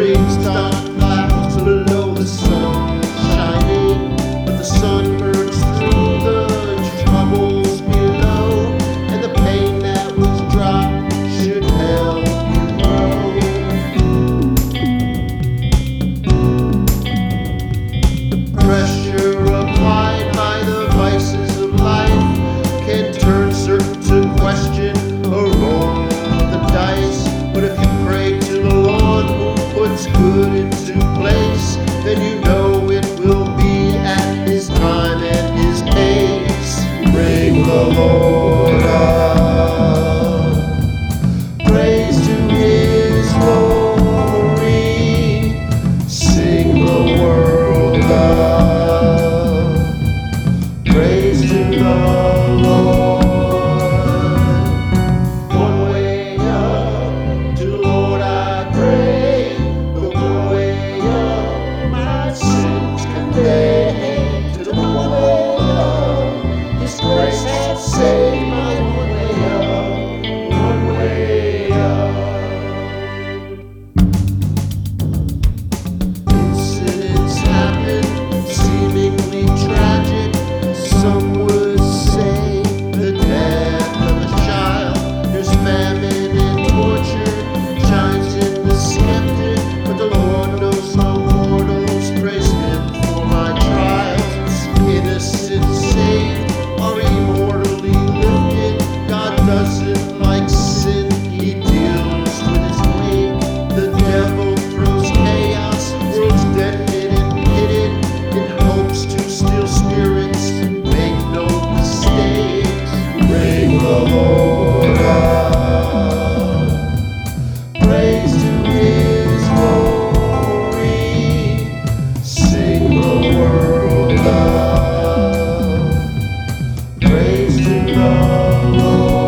brings dark clouds below the sun shining, but the sun burns through the troubles below, and the pain that was dropped should help you grow. The pressure applied by the vices of life can turn certain to question or roll the dice, but if you pray to the Lord who puts good into place, then you know it will be at His time and His pace. Bring the Lord up, praise to His glory, sing the world up, praise to the Lord. Grace has saved my one way up, one way up. Incidents happen, seemingly tragic. Some would say the death of a child. There's famine and torture, shines in the skeptic, but the Lord knows no mortals. Praise Him for my trials. Innocent saved, are immortally lifted. God doesn't like sin, He deals with its weight. The devil throws chaos, worlds deadened and pitted, in hopes to steal spirits. Make no mistakes. Bring the Lord up, praise to His glory, sing the world up, praise to the Lord.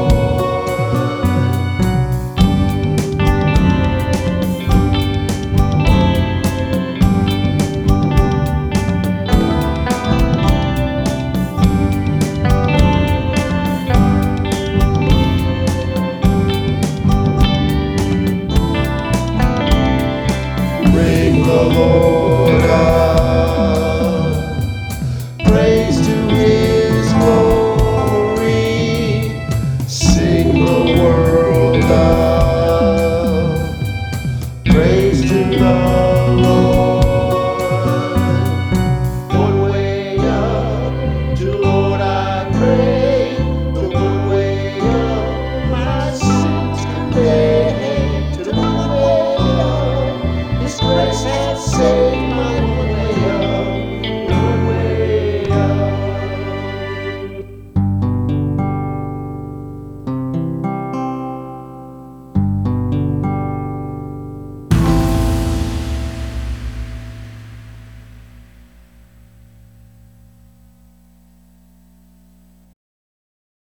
Bring the Lord up, praise to His glory, sing the world up, praise to the